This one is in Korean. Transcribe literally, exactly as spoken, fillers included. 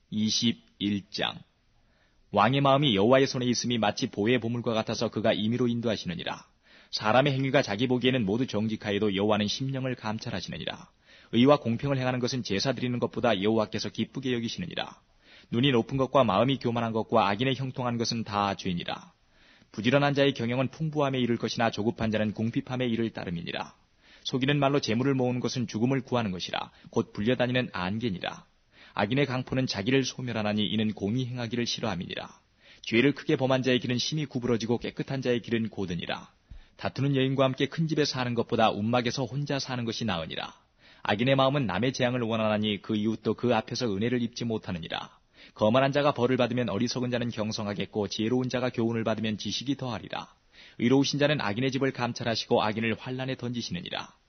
이십일 장. 왕의 마음이 여호와의 손에 있음이 마치 보의 보물과 같아서 그가 임의로 인도하시느니라. 사람의 행위가 자기 보기에는 모두 정직하여도 여호와는 심령을 감찰하시느니라. 의와 공평을 행하는 것은 제사 드리는 것보다 여호와께서 기쁘게 여기시느니라. 눈이 높은 것과 마음이 교만한 것과 악인의 형통한 것은 다 죄니라. 부지런한 자의 경영은 풍부함에 이를 것이나 조급한 자는 궁핍함에 이를 따름이니라. 속이는 말로 재물을 모으는 것은 죽음을 구하는 것이라. 곧 불려다니는 안개니라. 악인의 강포는 자기를 소멸하나니 이는 공의 행하기를 싫어함이니라. 죄를 크게 범한 자의 길은 심히 구부러지고 깨끗한 자의 길은 고드니라. 다투는 여인과 함께 큰 집에 사는 것보다 움막에서 혼자 사는 것이 나으니라. 악인의 마음은 남의 재앙을 원하나니 그 이웃도 그 앞에서 은혜를 입지 못하느니라. 거만한 자가 벌을 받으면 어리석은 자는 경성하겠고 지혜로운 자가 교훈을 받으면 지식이 더하리라. 의로우신 자는 악인의 집을 감찰하시고 악인을 환란에 던지시느니라.